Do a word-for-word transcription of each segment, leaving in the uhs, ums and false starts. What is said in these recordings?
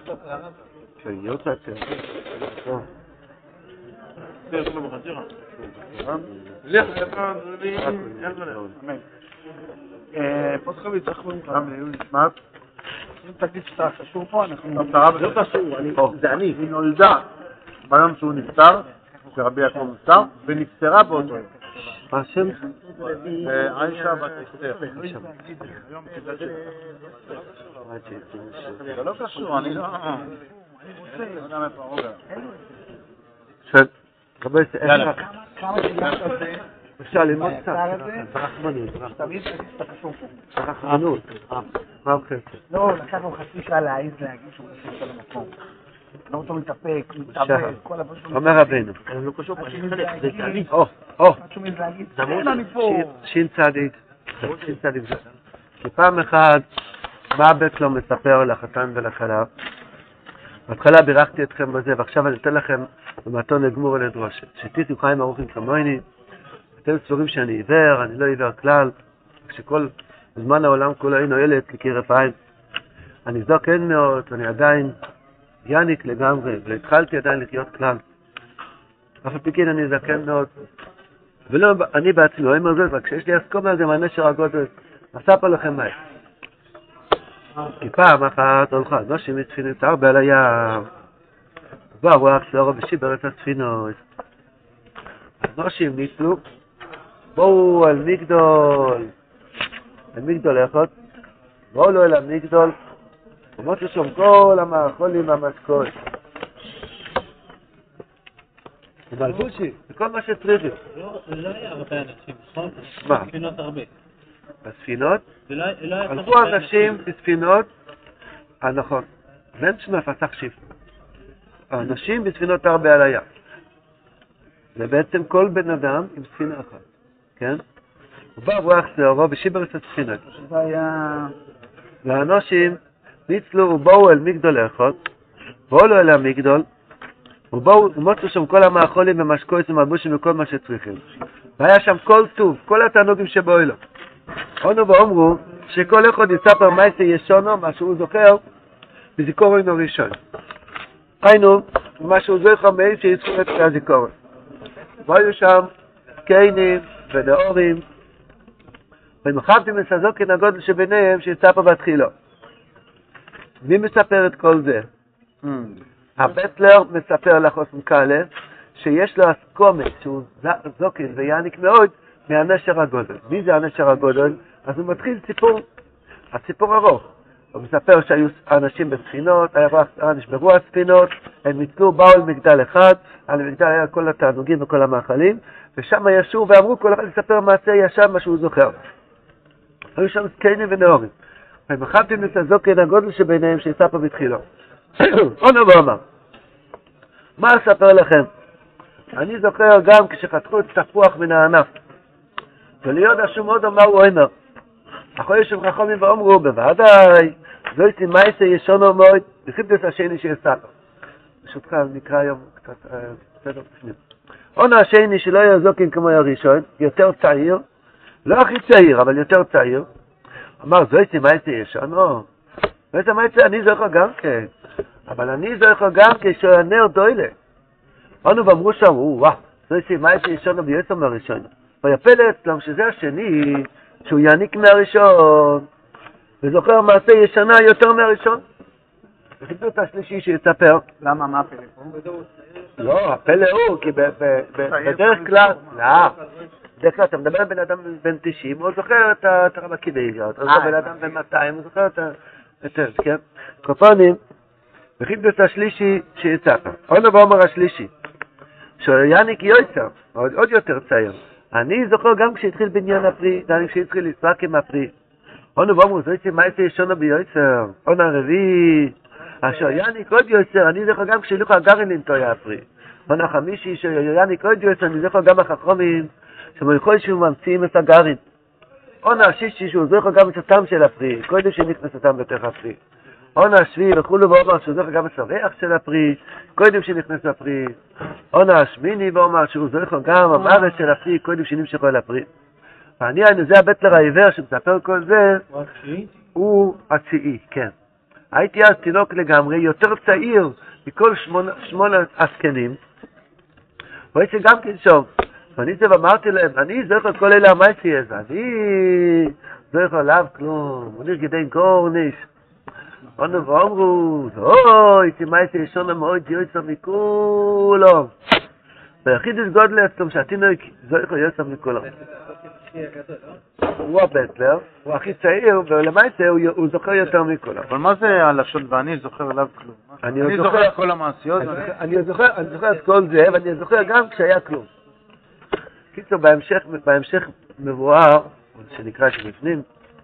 שיוצא צער. זה יש לו בחזירה. לך לבן, אמן. פוסט חביץ, איך קוראים לך? גם לעיון נשמעת. אם תגיד שאתה קשור פה, אנחנו... זה לא קשור, זה אני. היא נולדה ביום שהוא נפטר, שרבי יעקב נפטר, ונפטרה באותו יום. מה השם? עיישה בת אסתר. זה לא קשור, אני לא... של... יאללה. כמה שגעת על זה? אפשר ללמוד קצת. רחמנות. תמיד שאתה קשור פה. רחמנות. מה החסד? לא, לקחנו חצי שעה להעיז להגיד שהוא קשור פה למקום. לא אותו מתאפק, מתאבק, כל הבא שלו... אומר רבינו. אני לא קשור פה, אני חלק, זה תעני. או, או. משהו מזה להגיד, אין אני פה. שין צדיק. שין צדיק זה. כי פעם אחת, מה בית לא מספר לחתן ולכלה? בהתחלה בירכתי אתכם בזה, ועכשיו אני אתן לכם במתון לגמור ולדרוש. שתיתו חיים ארוכים כמוני, אתם סבורים שאני עיוור, אני לא עיוור כלל, כשכל זמן העולם כולו אינו ילד כקרף עין. אני זוק אין מאוד, אני עדיין יניק לגמרי, והתחלתי עדיין לחיות כלל. אף על פי כן אני זקן מאוד. ולא, אני בעצמי אומר זאת, רק כשיש לי אסכומה על זה מהנשר הגודל, אספר לכם מהי. כי פעם אחת הולכה, נושים מספינות הרבה על הים. בא רוח סערו ושיבר את הספינות. נושים ניסלו, בואו על מגדול. על מגדול איכות. בואו לו אל המגדול. ומוצא שם כל המאכולים והמשקות. ומלבושי, זה כל מה שצריכים. זה לא היה הרבה אנשים, נכון? מה? בספינות הרבה. בספינות? לא היה... הלכו אנשים בספינות, אה נכון, בן שמה פסח שיף. האנשים בספינות הרבה על הים. זה בעצם כל בן אדם עם ספינה אחת, כן? הוא בא רוח שערו ושיבר את הספינות. זה היה... והאנשים ניצלו ובאו אל מגדול אחד, באו לו אל המגדול, ובאו ומוצאו שם כל המאכולים ומשקויות ומלבושים וכל מה שצריכים. והיה שם כל טוב, כל התענוגים שבאו לו. עונו ואומרו שכל אחד יספר מייסה ישונו, מה שהוא זוכר, בזיכורנו ראשון. היינו, מה שהוא זוכר מאיס שיזכור את הזיכורן. והיו שם קיינים ונאורים, ומחבתם לסזוקן הגודל שביניהם שיספר בתחילו. מי מספר את כל זה? הבטלר מספר לחוסן קאלה, שיש לו אסכומת שהוא זוקן ויעניק מאוד, מהנשר הגודל. מי זה הנשר הגודל? אז הוא מתחיל סיפור, הסיפור ארוך. הוא מספר שהיו אנשים בספינות, נשברו הספינות, הם ניצלו, באו על מגדל אחד, על המגדל היה כל התענוגים וכל המאכלים, ושם ישו ואמרו, כל אחד יספר מעשה ישם מה שהוא זוכר. היו שם זקנים ונאורים. הם מחבתם את הזוקן הגודל שביניהם שיספר בתחילו. עונו ואומר, מה אספר לכם? אני זוכר גם כשחתכו את תפוח מן הענף. וליוד השום עוד אמר הוא אומר, אחרי שם חכמים ואומרו, בוודאי, זו יציא מייסה ישונו מאוד, וחיפדס השני שיספר. ברשותך, נקרא היום קצת סדר בפנים. עונו השני שלא יהיה זוקין כמו הראשון, יותר צעיר, לא הכי צעיר, אבל יותר צעיר, אמר, זו יציא מייסה ישונו. זו יציא מייסה, אני זוכר גם כן, אבל אני זוכר גם כשנר דוילה. עונו ואמרו שם, וואו, זו יציא מייסה ישונו ביוסר מהראשון. ויפל אצלם שזה השני, שהוא יעניק מהראשון, וזוכר מעשה ישנה יותר מהראשון. וחיפדו את השלישי שיספר. למה, מה הפלא פה? לא, הפלא הוא, כי בדרך כלל, לא, בדרך כלל אתה מדבר על בן אדם בן תשעים, הוא זוכר את הרמקידאיות, אז בן אדם בן מאתיים, הוא זוכר את זה, כן? קופונים, וחיפדו את השלישי שיספר. עונו ואומר השלישי, שיעניק יויצר, עוד יותר צעיר. אני זוכר גם כשהתחיל בניין הפרי, גם כשהתחיל לסרק עם הפרי. עונו ואומרו, זו יצא מייסה ישונו ביועצר. עונו הרביעי, אשר יעניק עוד יועצר, אני זוכר גם כשהילוך הגרעין לנטוי הפרי. עונו החמישי, שיעניק עוד יועצר, אני זוכר גם החכמים, שמלכוי שהוא ממציאים את הגרעין. עונו השישי, שהוא זוכר גם את הטעם של הפרי, קודם שנכנס אותם בתוך הפרי. עונו השביעי, וכולו ואומר, שהוא זוכר גם את הריח של הפרי, קודם שנכנס לפרי. עונו השמיני ואומר, שהוא זוכר גם המארץ של הפרי, קודם שנמשכו אל הפרי. והעניין, זה הבטלר העיוור שמספר כל זה, הוא הציעי, כן. הייתי אז תינוק לגמרי, יותר צעיר מכל שמונה, שמונה הזקנים, והייתי גם כן שם. ואני זה ואמרתי להם, אני זוכר כל אלה המייסי הזה, אני זוכר עליו כלום, הוא נרגדי גורניש. אנו ואומרו, אוי, איתי מייסי ישונה מאוד יועצה מכולו. והיחיד יש גודל אצלם שהתינוק זוכר יועצה מכולו. הוא הבטלר, הוא הכי צעיר, ולמעשה הוא זוכר יותר מכולם. אבל מה זה הלשון ואני זוכר עליו כלום? אני זוכר את כל המעשיות. אני זוכר את כל זה, ואני זוכר גם כשהיה כלום. קיצור, בהמשך מבואר, שנקרא את בפנים,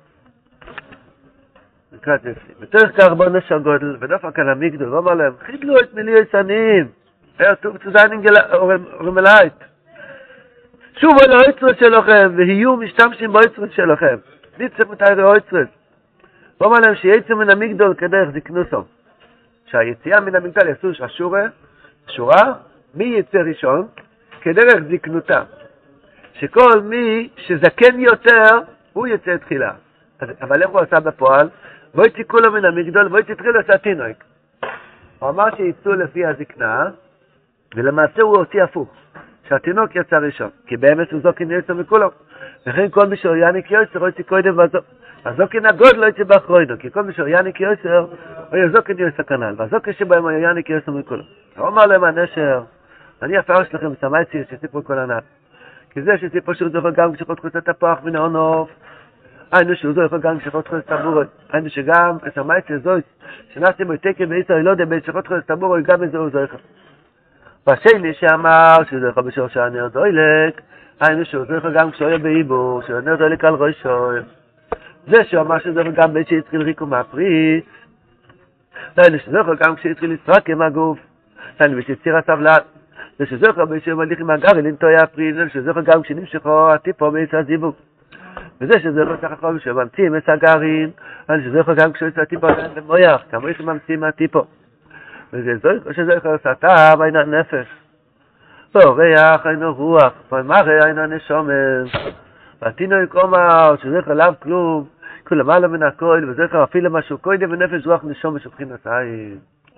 נקרא את בפנים. בתוך כך בו נשר גודל, ודפק על המגדול, ואומר להם, חידלו את מילי יצנים, היה טוב צוזיינינג רמלאית. שובו לאויצרס שלכם, והיו משתמשים באויצרס שלכם. ניצר מתארי אויצרס. ואומר להם שיצא מן המגדול כדרך זקנוסו. שהיציאה מן המגדול יעשו השורה, שורה, מי יצא ראשון? כדרך זקנותה. שכל מי שזקן יותר, הוא יצא תחילה. אבל איך הוא עשה בפועל? בואי תיקו לו מן המגדול, בואי תתחיל לעשה תינוק. הוא אמר שיצאו לפי הזקנה, ולמעשה הוא הוציא הפוך. שהתינוק יצא ראשון, כי באמת הוא זוקין יצא מכולו. וכן כל מי שאורייניק יוצר, הוא יצא קודם והזוקין הגוד לא יצא באחרוינו, כי כל מי שאורייניק יוצר, הוא יזוקין יוצא כנל, והזוקין שבהם אורייניק יוצא מכולו. הוא אמר להם הנשר, אני אפשר שלכם סמייצי שסיפרו כל הנעל. כי זה שסיפרו שהוא זוכר גם כשחות חוצה תפוח מן העונוף, היינו שהוא זוכר גם כשחות חוצה תבורו, היינו שגם סמייצי זוי, שנעשתם בו תקן ואיסר ילודה בין שחות חוצה תבורו, גם איזה הוא זוכר. והשני שאמר שהוא זוכר בשור שהנר דוילק, היינו שהוא זוכר גם כשהוא היה בעיבור, שהוא הנר דוילק על ראשו. זה שהוא אמר שהוא זוכר גם בין שהתחיל ריקו מהפריט, היינו שהוא זוכר גם כשהתחיל לסרק עם הגוף, היינו בשציר הסבלת, זה שהוא זוכר בין שהוא מליך עם הגרי לנטוי הפריט, זה שהוא זוכר גם כשנמשכו הטיפו בעצה הזיווג. וזה שהוא זוכר סך הכל שהוא ממציא עם עשה גרעין, היינו שהוא זוכר גם כשהוא עשה טיפו עדיין במויח, כמו יש ממציא מהטיפו. וזה זוכר שזוכר סתה בעין הנפש. וריח אינו רוח, ומראה אינו נשומר. והתינוק אומר שזוכר עליו כלום, כול למעלה מן הכל, וזוכר אפילו משהו קודם ונפש רוח נשומר שבחינת עין.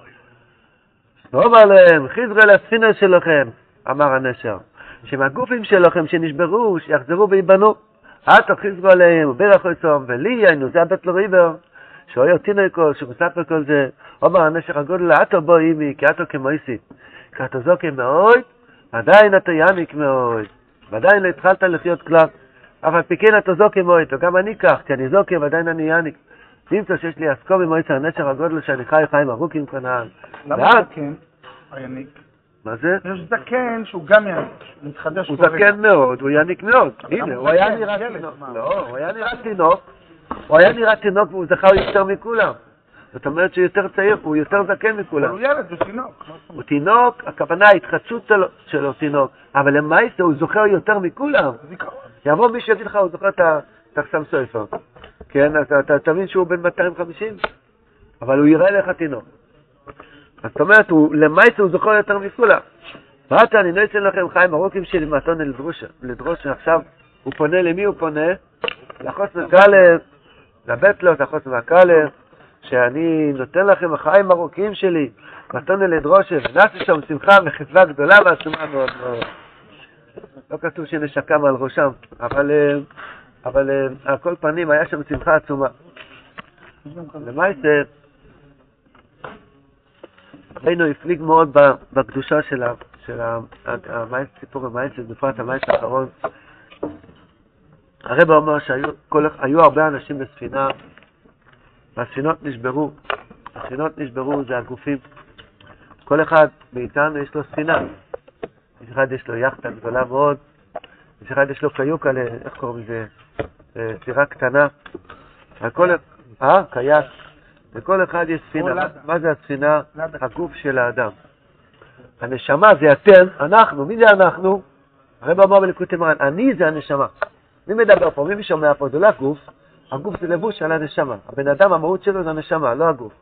ואומר להם, חיזרו לספינה שלכם, אמר הנשר, שמהגופים שלכם שנשברו, שיחזרו ויבנו. עתו חיזרו עליהם, וברך אותם, ולי היינו, זה הבית לריבר. שהוא היה תינוקו, שהוא מספר כל זה, אומר הנשר הגודל, עתו בו אימי, כי עתו כמויסי, כי עתו זוקי מאוד, עדיין עתו יניק מאוד, ועדיין לא התחלת לחיות כלל, אבל פיקין עתו זוקי מאוד, וגם אני כך, כי אני זוקי ועדיין אני יניק. נמצא שיש לי עסקו במועצת הנשר הגודל, שאני חי חיים ארוכים כנען. למה זקן? היניק. מה זה? יש זקן שהוא גם יניק, הוא מתחדש. הוא זקן מאוד, הוא יניק מאוד. הנה, הוא היה נראה תינוק. לא, הוא היה נראה תינוק. הוא היה נראה תינוק והוא זכר יותר מכולם. זאת אומרת שהוא יותר צעיר, הוא יותר זקן מכולם. הוא ילד, הוא תינוק. הוא תינוק, הכוונה ההתחדשות שלו תינוק, אבל למעשה הוא זוכר יותר מכולם. יבוא מי שיגיד לך, הוא זוכר את החסם סופר. כן, אתה תבין שהוא בן מאתיים וחמישים, אבל הוא יראה לך תינוק. זאת אומרת, למעשה הוא זוכר יותר מכולם. ואתה, אני נועצן לכם חיים ארוכים שלי מתון לדרוש, עכשיו הוא פונה, למי הוא פונה? לחוס מקלר, לבית לו, לחוס מקלר, שאני נותן לכם החיים ארוכים שלי, מתון לדרוש, ונעשי שם שמחה וחסווה גדולה ועצומה מאוד מאוד. לא כתוב שנשקם על ראשם, אבל, אבל על כל פנים היה שם שמחה עצומה. למעשה, היינו הפליג מאוד בקדושה של סיפור המעשה, בפרט המעשה האחרון. הרב אומר שהיו הרבה אנשים בספינה, והספינות נשברו. הספינות נשברו, זה הגופים. כל אחד מאיתנו יש לו ספינה. יש אחד יש לו יחטה גדולה מאוד, יש אחד יש לו קיוק על, איך קוראים לזה? סירה קטנה. אה? קייק. לכל אחד יש ספינה. מה זה הספינה? הגוף של האדם. הנשמה זה אתם, אנחנו. מי זה אנחנו? הרב אמר בליקוטי מרן, אני זה הנשמה. מי מדבר פה? מי שומע פה? זה לא הגוף. הגוף זה לבוש על הנשמה. הבן אדם, המהות שלו זה הנשמה, לא הגוף.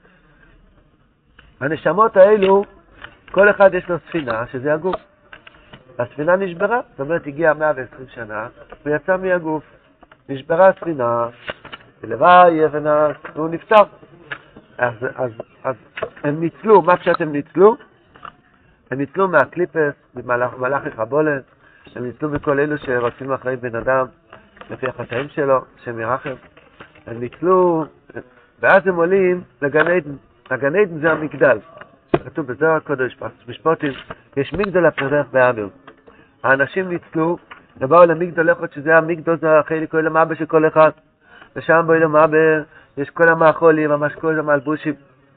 הנשמות האלו, כל אחד יש לו ספינה, שזה הגוף. הספינה נשברה, זאת אומרת, הגיעה מאה ועשרים שנה, הוא יצא מהגוף. נשברה הספינה, ולוואי אבנה, הוא נפטר. אז, אז, אז הם ניצלו, מה שאתם ניצלו? הם ניצלו מהקליפס, ממלאכי חבולת, הם ניצלו מכל אלו שרוצים אחרי בן אדם, לפי החטאים שלו, שם ירחם. הם ניצלו, ואז הם עולים לגן עדן. הגן עדן זה המגדל. כתוב בזוהר הקודש, משפטים, יש מגדל הפרח באמר. האנשים ניצלו, ובאו למגדל אחד, שזה המגדל, זה החלק כל המאבא של כל אחד. ושם בו למאבא, יש כל המאכולים, המשקול, המלבושים.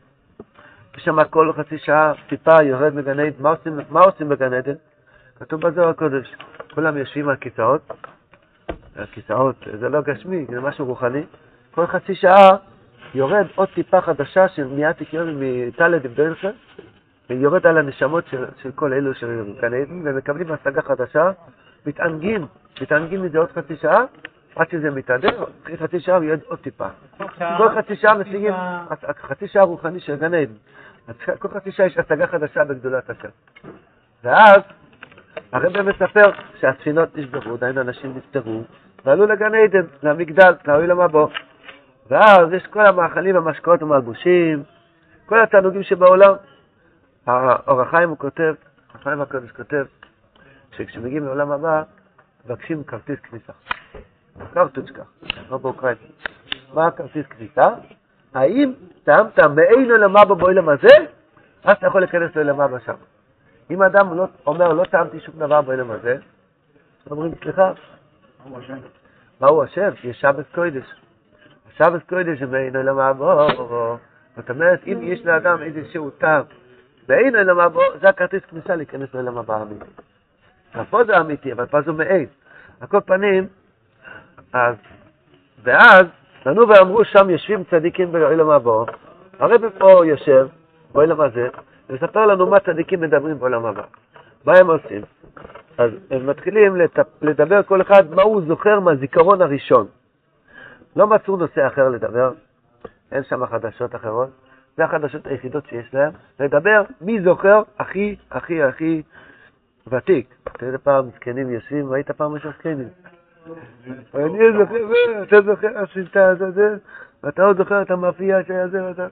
יש שם כל חצי שעה, טיפה יורד מגן עדן. מה עושים, מה עושים בגן עדן? כתוב בזוהר הקודש. כולם יושבים על כיסאות. הכיסאות, זה לא גשמי, זה משהו רוחני. כל חצי שעה יורד עוד טיפה חדשה של מיית תקיון מטלד עם דרך, ויורד על הנשמות של, של כל אלו של גן עדן, ומקבלים השגה חדשה, מתענגים, מתענגים מזה עוד חצי שעה, עד שזה מתעדר, אחרי חצי שעה ויורד עוד טיפה. כל חצי שעה משיגים, חצי שעה רוחני של גן עדן. כל חצי שעה יש השגה חדשה בגדולת השם. ואז, הרב מספר שהספינות נשברו, עדיין אנשים נפטרו, ועלו לגן עדן, למגדל, לעולם הבא. ואז יש כל המאכלים, המשקאות המלבושים, כל התענוגים שבעולם. האור החיים הוא כותב, החיים הקודש כותב, שכשמגיעים לעולם הבא, מבקשים כרטיס כניסה. קרטוצ'קה, לא באוקראין. מה הכרטיס כניסה? האם טעמת מאין עולם הבא בעולם הזה, אז אתה יכול להיכנס לעולם הבא שם. אם אדם לא, אומר, לא טעמתי שום דבר בעולם הזה, אומרים, סליחה, מהו השם? יש שבת קודש. שבת קודש זה מאין עולם הבא. זאת אומרת, אם יש לאדם איזשהו טעם, מאין עולם הבא, זה הכרטיס כניסה להיכנס לעולם הבא האמיתי. פה זה אמיתי, אבל פה זה מאין. על כל פנים, אז, ואז, לנו ואמרו שם יושבים צדיקים בעולם הבא, הרב פה יושב בעולם הזה, ומספר לנו מה צדיקים מדברים בעולם הבא. מה הם עושים? אז הם מתחילים לדבר כל אחד מה הוא זוכר מהזיכרון הראשון. לא מצאו נושא אחר לדבר, אין שם חדשות אחרות, זה החדשות היחידות שיש להם, לדבר מי זוכר הכי, הכי, הכי ותיק. אתה יודע פעם זקנים יושבים, ראית פעם משהו זקנים? אני זוכר, אתה זוכר, הסלטה הזה, ואתה עוד זוכר את המאפייה שהיה זה, ואתה...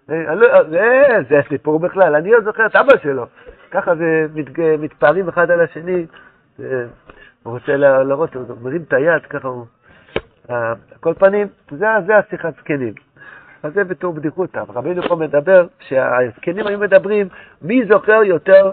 זה סיפור בכלל, אני עוד זוכר את אבא שלו. ככה זה מתפארים אחד על השני, הוא רוצה לראות, הוא מרים את היד, ככה הוא... כל פנים, זה השיחת זקנים. אז זה בתור בדיחותא. רבינו פה מדבר שהזקנים היו מדברים מי זוכר יותר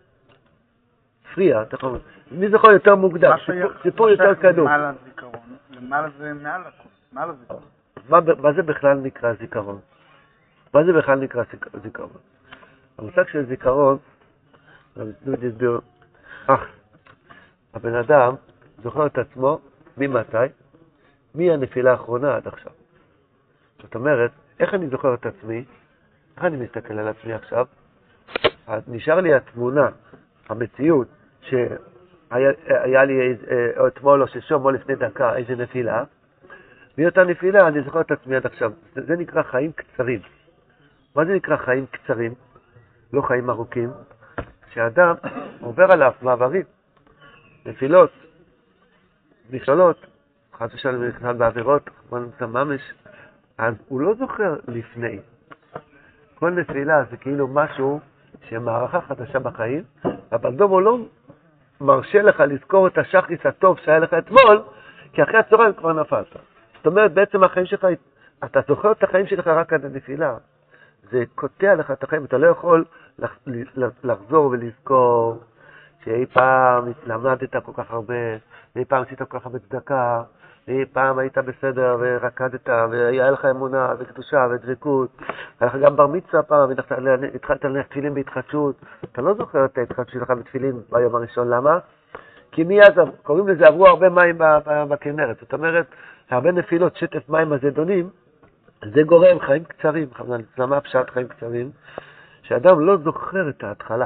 פריע, מי זוכר יותר מוקדם, סיפור יותר קדום. למעלה הזיכרון, למעלה זה מעל הזיכרון. מה זה בכלל נקרא זיכרון? מה זה בכלל נקרא זיכרון? המושג של זיכרון, נסביר, אך, הבן אדם זוכר את עצמו ממתי? מהנפילה האחרונה עד עכשיו. זאת אומרת, איך אני זוכר את עצמי? איך אני מסתכל על עצמי עכשיו? אז נשאר לי התמונה, המציאות, שהיה לי אתמול או ששום או לפני דקה איזה נפילה, מאותה נפילה אני זוכר את עצמי עד עכשיו. זה, זה נקרא חיים קצרים. מה זה נקרא חיים קצרים? לא חיים ארוכים. שאדם עובר עליו מעברים, נפילות, נכשלות, חס ושלום נכשל בעבירות, ממש, אז הוא לא זוכר לפני. כל נפילה זה כאילו משהו שמערכה חדשה בחיים, אבל דום הוא לא מרשה לך לזכור את השחריס הטוב שהיה לך אתמול, כי אחרי הצהריים כבר נפלת. זאת אומרת, בעצם החיים שלך, אתה זוכר את החיים שלך רק עד הנפילה. זה קוטע לך את החיים, אתה לא יכול לחזור ולזכור שאי פעם למדת כל כך הרבה, ואי פעם עשית כל כך הרבה צדקה, ואי פעם היית בסדר ורקדת, והיה לך אמונה וקדושה ודבקות, היה לך גם בר מצווה פעם, והתחלת להניח תפילין בהתחדשות. אתה לא זוכר את ההתחדשות שלך בתפילין ביום הראשון, למה? כי מיד קוראים לזה עברו הרבה מים בכנרת, זאת אומרת, הרבה נפילות, שטף מים הזדונים, זה גורם חיים קצרים, למה פשט חיים קצרים? שאדם לא זוכר את ההתחלה.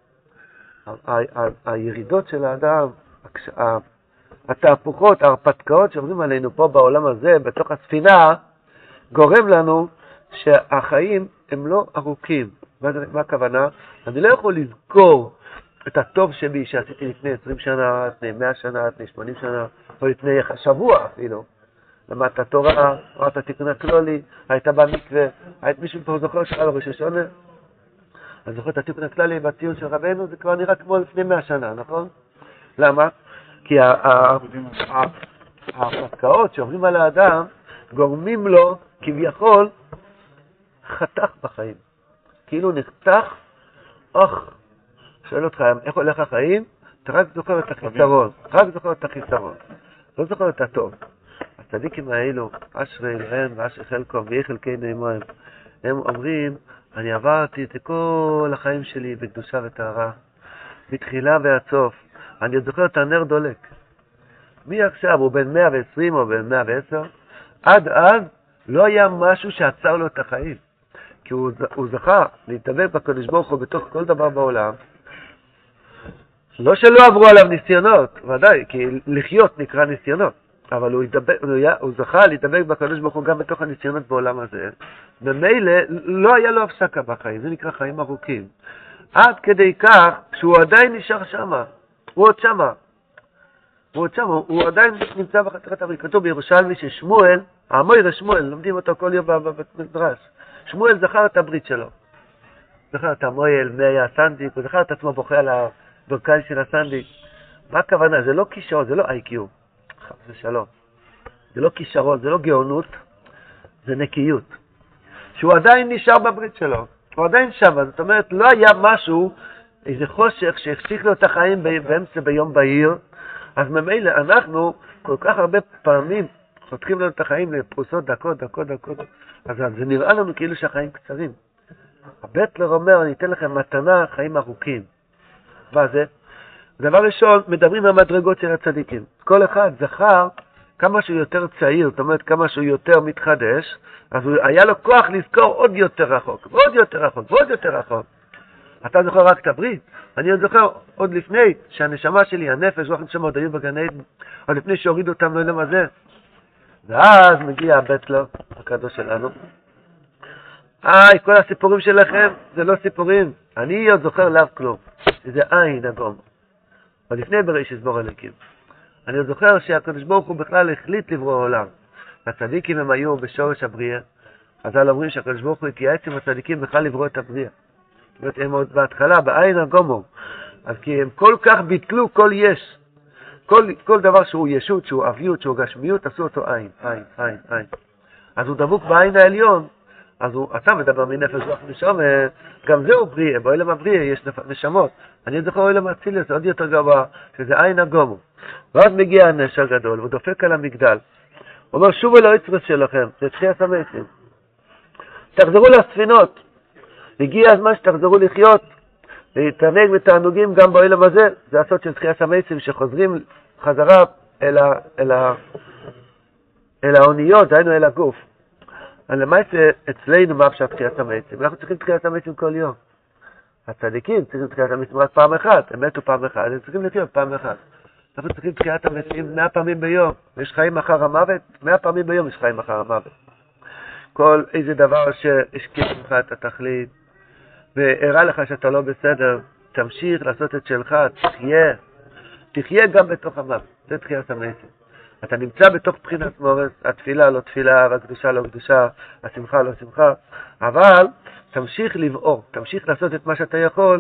הירידות של האדם, התהפוכות, ההרפתקאות שעוברים עלינו פה בעולם הזה, בתוך הספינה, גורם לנו שהחיים הם לא ארוכים. מה, מה הכוונה? אני לא יכול לזכור את הטוב שבי שעשיתי לפני עשרים שנה, לפני מאה שנה, לפני שמונים שנה, או לפני שבוע אפילו. למדת תורה, אמרת תיקון הכלולי, היית במקווה, היית מישהו פה זוכר שהיה בראש השונה? אני זוכר את התיקון הכללי בציון של רבנו, זה כבר נראה כמו לפני מאה שנה, נכון? למה? כי ההפקעות שעוברים על האדם גורמים לו כביכול חתך בחיים. כאילו נחתך, אוח, שואל אותך, איך הולך החיים? אתה רק זוכר את החיסרון, רק זוכר את החיסרון, לא זוכר את הטוב. הצדיקים האלו, אשרי אלוהים ואשרי חלקו ויהי חלקנו עמהם, הם אומרים, אני עברתי את כל החיים שלי בקדושה וטהרה, מתחילה ועד סוף. אני עוד זוכר את הנר דולק. מי עכשיו, הוא בן מאה ועשרים או בן מאה ועשר? עד אז לא היה משהו שעצר לו את החיים. כי הוא, הוא זכה להתאבק בקדוש ברוך הוא בתוך כל דבר בעולם. לא שלא עברו עליו ניסיונות, ודאי, כי לחיות נקרא ניסיונות. אבל הוא, ידבק, הוא, היה, הוא זכה להתאבק בקדוש ברוך הוא גם בתוך הניסיונות בעולם הזה. במילא לא היה לו הפסקה בחיים, זה נקרא חיים ארוכים. עד כדי כך שהוא עדיין נשאר שמה. הוא עוד שמה. הוא עוד שמה, הוא עדיין נמצא בחתיכת הברית. כתוב בירושלמי ששמואל, המויר שמואל, לומדים אותו כל יום במדרש. שמואל זכר את הברית שלו. זכר את המויל, מי היה הסנדיק, הוא זכר את עצמו בוכה על הברכיים של הסנדיק. מה הכוונה? זה לא כישרון, זה לא איי קיו. זה שלום. זה לא כישרון, זה לא גאונות, זה נקיות. שהוא עדיין נשאר בברית שלו. הוא עדיין שם, זאת אומרת, לא היה משהו, איזה חושך שהחשיך לו את החיים באמצע ביום בהיר, אז ממילא אנחנו כל כך הרבה פעמים חותכים לנו את החיים לפרוסות דקות, דקות, דקות, אז זה נראה לנו כאילו שהחיים קצרים. הבטלר אומר, אני אתן לכם מתנה, חיים ארוכים. מה זה? דבר ראשון, מדברים על מדרגות של הצדיקים. כל אחד זכר כמה שהוא יותר צעיר, זאת אומרת כמה שהוא יותר מתחדש, אז היה לו כוח לזכור עוד יותר רחוק, ועוד יותר רחוק, ועוד יותר רחוק. אתה זוכר רק את הברית? אני עוד זוכר עוד לפני שהנשמה שלי, הנפש, רוח נשמה עוד היו בגן עדן, עוד לפני שהורידו אותם לעולם הזה. ואז מגיע הבטלר, הקדוש שלנו. איי, כל הסיפורים שלכם זה לא סיפורים. אני עוד זוכר לאו כלום. זה עין הגום. עוד לפני בראשית ברא אלוקים. אני עוד זוכר שהקדוש ברוך הוא בכלל החליט לברוא עולם. הצדיקים הם היו בשורש הבריאה. אז על אומרים שהקדוש ברוך הוא התייעץ עם הצדיקים בכלל לברוא את הבריאה. זאת אומרת, הם עוד בהתחלה, בעין הגומו. אז כי הם כל כך ביטלו כל יש. כל, כל דבר שהוא ישות, שהוא אביות, שהוא גשמיות, עשו אותו עין, עין, עין, עין. אז הוא דבוק בעין העליון. אז הוא, אתה מדבר מנפש רוח נשמה, גם זהו בריאה, בעולם הבריאה יש נשמות. אני זוכר עולם האציליות, זה עוד יותר גבוה, שזה עין הגומו. ואז מגיע הנש הגדול, הוא דופק על המגדל. הוא אומר, שובו לאצרס שלכם, זה תחיית המתים. תחזרו לספינות. הגיע הזמן שתחזרו לחיות, להתענג בתענוגים גם בעולם הזה. זה הסוד של תחיית המתים, שחוזרים חזרה אל, ה, אל, ה, אל האוניות, דהיינו אל הגוף. למעשה אצלנו מה פשט תחיית המתים? אנחנו צריכים תחיית המתים כל יום. הצדיקים צריכים תחיית המתים רק פעם אחת, הם מתו פעם אחת, הם צריכים לחיות פעם אחת. אנחנו צריכים תחיית המתים מאה פעמים ביום. יש חיים אחר המוות, מאה פעמים ביום יש חיים אחר המוות. כל איזה דבר שהשקיע לך את התכלית, והראה לך שאתה לא בסדר, תמשיך לעשות את שלך, תחיה. תחיה גם בתוך המוות, זה תחיית המתים. אתה נמצא בתוך בחינת מורס, התפילה לא תפילה, והקדושה לא קדושה, השמחה לא שמחה, אבל תמשיך לבעור, תמשיך לעשות את מה שאתה יכול,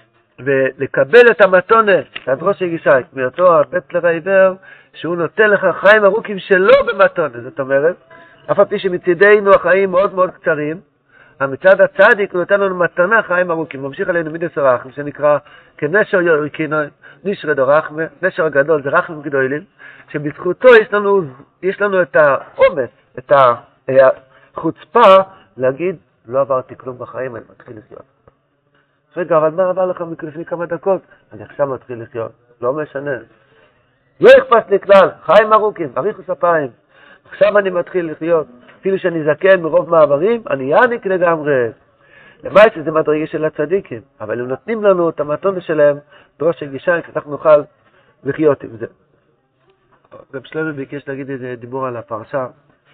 ולקבל את המתונה, את ראש הגישי, מאותו הבטלר העיוור, שהוא נותן לך חיים ארוכים שלא במתונה, זאת אומרת, אף על פי שמצידנו החיים מאוד מאוד קצרים, המצד הצדיק הוא נותן לנו מתנה חיים ארוכים, ממשיך עלינו מידס הרחם, שנקרא כנשר יורקינו, נשרד הרחם, נשר הגדול זה רחם גדולים, שבזכותו יש לנו, יש לנו את האומץ, את החוצפה להגיד, לא עברתי כלום בחיים, אני מתחיל לחיות. רגע, אבל מה עבר לך לפני כמה דקות? אני עכשיו מתחיל לחיות, לא משנה. לא אכפת לי כלל, חיים ארוכים, אריכוס אפיים. עכשיו אני מתחיל לחיות, אפילו שאני זקן מרוב מעברים, אני יעניק לגמרי. למעט שזה מדרגה של הצדיקים, אבל הם נותנים לנו את המתונה שלהם, דרוש של גישה, אנחנו נוכל לחיות עם זה. רב שלמה ביקש להגיד איזה דיבור על הפרשה.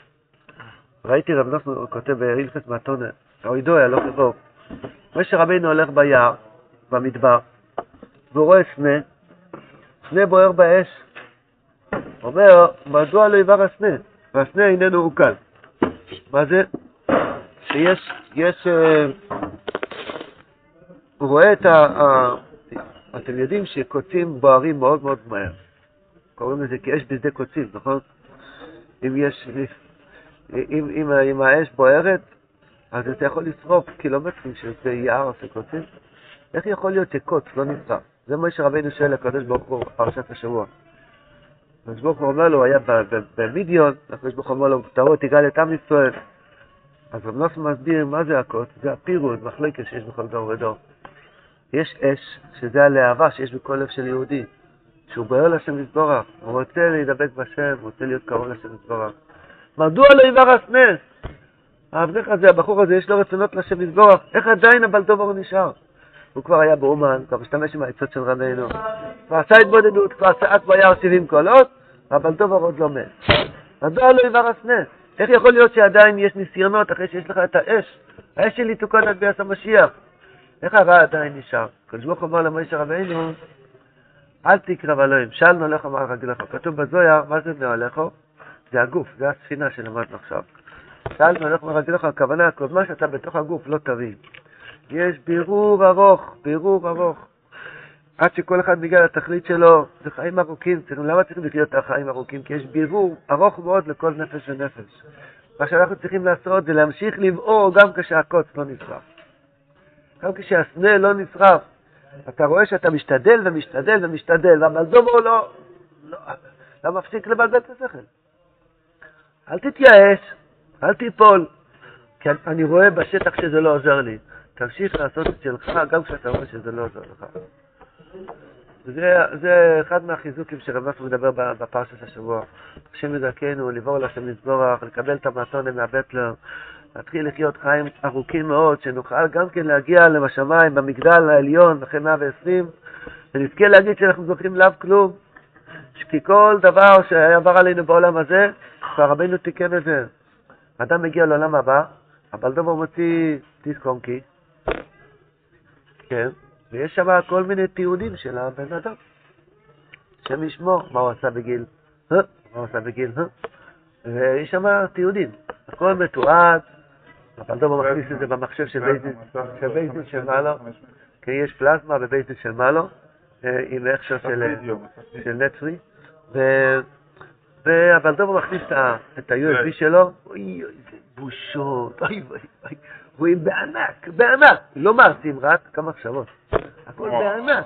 ראיתי רב נוסנו כותב בהלכות מתונה, ראידו היה לא חבור. משה רבינו הולך ביער, במדבר, והוא רואה סנה, סנה בוער באש. אומר, מדוע לא עבר הסנה? והסנה איננו עוקל. מה זה? שיש, יש, אה, הוא רואה את ה... ה אתם יודעים שקוצים בוערים מאוד מאוד מהר. קוראים לזה כי יש בשדה קוצים, נכון? אם יש, אם, אם, אם האש בוערת, אז אתה יכול לשרוף קילומטרים שזה יער של קוצים. איך יכול להיות שקוץ לא נשרף? זה מה שרבינו שואל לקדוש ברוך הוא פרשת השבוע. הקדוש ברוך הוא אומר לו, הוא היה במדיון, הקדוש ברוך הוא אומר לו, תראו, תגאל את עם ישראל. אז רב נוסף מסביר מה זה הקוץ, זה הפירוד, מחלוקת שיש בכל דור ודור. יש אש, שזה הלהבה שיש בכל לב של יהודי, שהוא בוער לשם יתברך, הוא רוצה להידבק בשם, הוא רוצה להיות קרוב לשם יתברך. מדוע לא יברס נס? האברך הזה, הבחור הזה, יש לו רצונות לשם יתברך, איך עדיין הבעל טוב אור נשאר? הוא כבר היה באומן, כבר משתמש עם העצות של רבינו, כבר עשה התבודדות, כבר צעק ביער שבעים קולות, והבעל טוב אור עוד לא מת. מדוע לא יברס נס? איך יכול להיות שעדיין יש ניסיונות אחרי שיש לך את האש? האש שלי תוקד עד ביאת המשיח. איך הרע עדיין נשאר? הקדוש ברוך הוא אמר למשה רבינו, אל תקרב אלוהים, שאל נולך אמר רגליך. כתוב בזוהר, מה זה נולך? זה הגוף, זה הספינה שלמדנו עכשיו. שאל נולך אמר רגליך, הכוונה, כל מה שאתה בתוך הגוף לא תבין. יש בירור ארוך, בירור ארוך. עד שכל אחד מגיע לתכלית שלו, זה חיים ארוכים. למה צריכים לחיות את החיים ארוכים? כי יש בירור ארוך מאוד לכל נפש ונפש. מה שאנחנו צריכים לעשות זה להמשיך לבעור גם כשהקוץ לא נשרף. גם כשהסנה לא נשרף. אתה רואה שאתה משתדל ומשתדל ומשתדל, אבל דומו לא, לא, לא מפסיק לבלבל את השכל. אל תתייאש, אל תיפול, כי אני רואה בשטח שזה לא עוזר לי. תמשיך לעשות את שלך גם כשאתה רואה שזה לא עוזר לך. זה, זה אחד מהחיזוקים שרב נפו מדבר בפרשת השבוע. השם יזכנו, לבוא לשם יתברך, לקבל את המתנה מהבית לו, להתחיל לחיות חיים ארוכים מאוד, שנוכל גם כן להגיע לשמיים במגדל העליון אחרי מאה ועשרים, ונזכה להגיד שאנחנו זוכרים לאו כלום, כי כל דבר שעבר עלינו בעולם הזה, כבר רבינו תיקן את זה. אדם מגיע לעולם הבא, אבל דובר מוציא דיסק-און-קי, כן, ויש שם כל מיני טיעונים של הבן אדם. שם ישמור מה הוא עשה בגיל, מה הוא עשה בגיל, ויש שם טיעונים. הכל מתועד, אבל דובר מכניס את זה במחשב של בייזין של מעלו, כי יש פלזמה בבייזין של מעלו, עם הכשר של נטפרי, אבל דובר מכניס את ה-יו אס בי שלו, אוי אוי, זה בושות, אוי אוי אוי, רואים בענק, בענק, לא מעשים רק, כמה מחשבות, הכל בענק.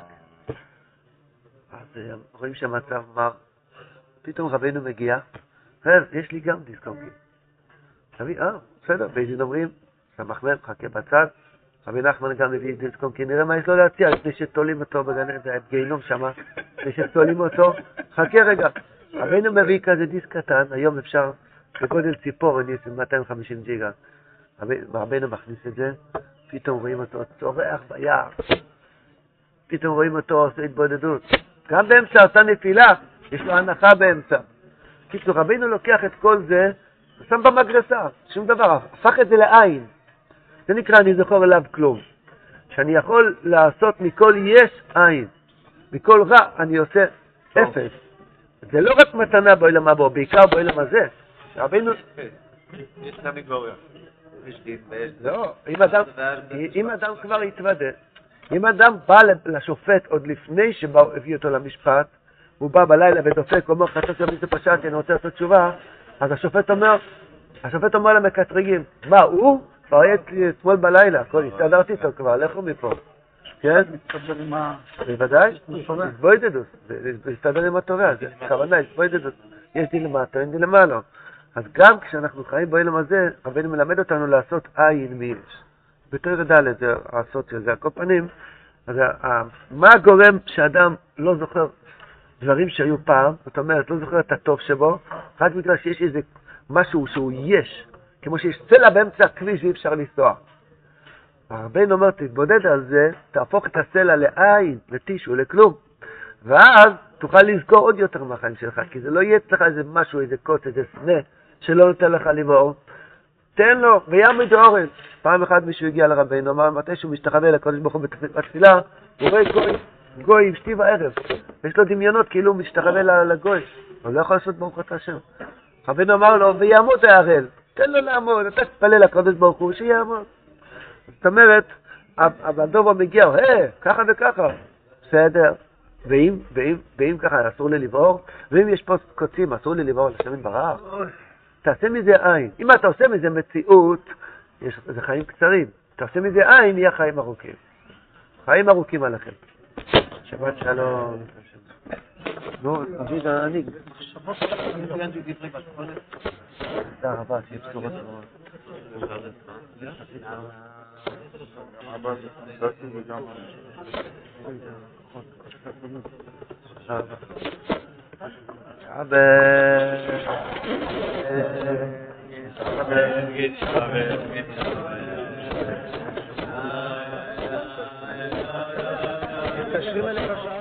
אז רואים שהמצב מר, פתאום רבינו מגיע, יש לי גם דיסק-און-קי. תביא, אה, בסדר, בייזין אומרים, סמך מהם, חכה בצד, רבי נחמן גם מביא דיסק-און-קי, נראה מה יש לו להציע, לפני שתולים אותו בגן, זה גיהינום שמה, לפני שתולים אותו, חכה רגע. רבינו מביא כזה דיסק קטן, היום אפשר בגודל ציפור, אני אעשה מאתיים וחמישים ג'יגה. רבינו מכניס את זה, פתאום רואים אותו צורח ביער, פתאום רואים אותו עושה התבודדות. גם באמצע עושה נפילה, יש לו הנחה באמצע. כאילו רבינו לוקח את כל זה, ושם במגרסה, שום דבר, הפך את זה לעין. זה נקרא אני זוכר אליו כלום. שאני יכול לעשות מכל יש עין, מכל רע אני עושה אפס. זה לא רק מתנה בעולם הבא, בעיקר בעולם הזה. רבינו... יש סמיגוריה. לא, אם אדם כבר יתוודה, אם אדם בא לשופט עוד לפני שהביא אותו למשפט, הוא בא בלילה ודופק, הוא אומר, חצות ימי זה פשט, אני רוצה לעשות תשובה, אז השופט אומר, השופט אומר למקטרגים, מה, הוא? כבר היה אתמול בלילה, הכל הסתדרתי איתו כבר, לכו מפה. כן? מסתדר עם ה... בוודאי, הסבוידדוס, להסתדר עם התורה, זה כוונה, הסבוידדוס, יש די למטה, אין די למעלה. אז גם כשאנחנו חיים בעולם הזה, רבינו מלמד אותנו לעשות עין מיש. בתור ד' זה העשות של זה, על כל פנים, אז מה גורם שאדם לא זוכר דברים שהיו פעם, זאת אומרת, לא זוכר את הטוב שבו, רק בגלל שיש איזה משהו שהוא יש, כמו שיש צלע באמצע הכביש ואי אפשר לנסוע. הרבינו אומר, תתבודד על זה, תהפוך את הסלע לעין, לטישו, לכלום. ואז תוכל לזכור עוד יותר מהחיים שלך, כי זה לא יהיה אצלך איזה משהו, איזה קוץ, איזה סנה, שלא נותן לך לבעור. תן לו, ויעמד אורן. פעם אחת מישהו הגיע לרבינו, אמר, מתי שהוא משתחווה לקודש ברוך הוא בתפילה, הוא רואה גוי, גוי עם שתי וערב. יש לו דמיונות כאילו הוא משתחווה לגוי. הוא לא יכול לעשות ברוך אתה השם. רבינו אמר לו, ויעמוד ההראל, תן לו לעמוד, אתה תתפלל לקדוש ברוך הוא, שיעמוד. זאת אומרת, הדובר מגיע, היי, ככה וככה, בסדר. ואם, ואם, ואם ככה, אסור לי לבעור, ואם יש פה קוצים, אסור לי לבעור לשם יתברך. תעשה מזה עין. אם אתה עושה מזה מציאות, יש, זה חיים קצרים. תעשה מזה עין, יהיה חיים ארוכים. חיים ארוכים עליכם. שבת שלום. נו, תגיד, אני... תודה רבה, שיהיה בשורות טובות. מתקשרים אליך